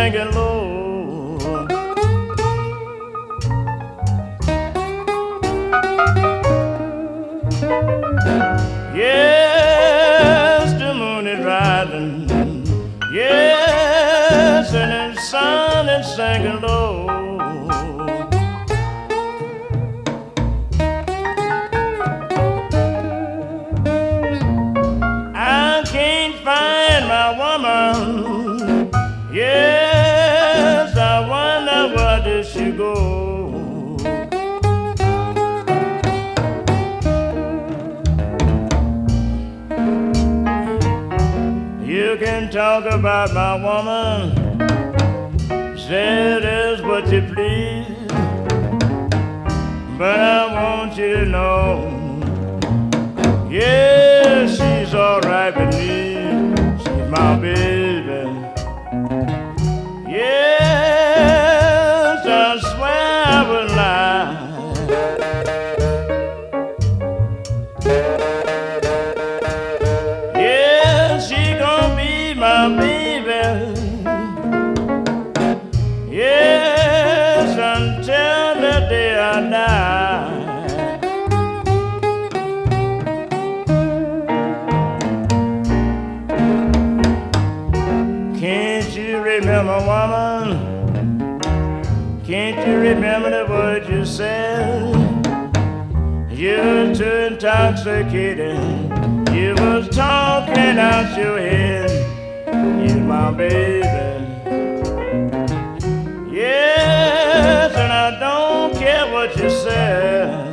sinking low. Yes, the moon is rising. Yes, and the sun is sinking low. I can't find my woman. Yes, I wonder where did she go. You can talk about my woman, say it is what you please, but I want you to know, yeah, she's all right with me. She's my baby. Yes, I swear I would lie. My baby, yes, until the day I die. Can't you remember, woman? Can't you remember the words you said? You were too intoxicated. You was talking out your head. You're my baby. Yes, and I don't care what you say.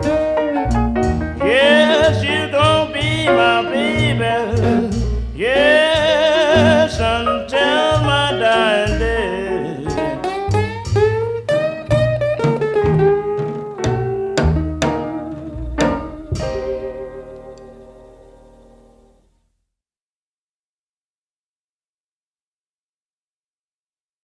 Yes, you gon' be my baby. Yes.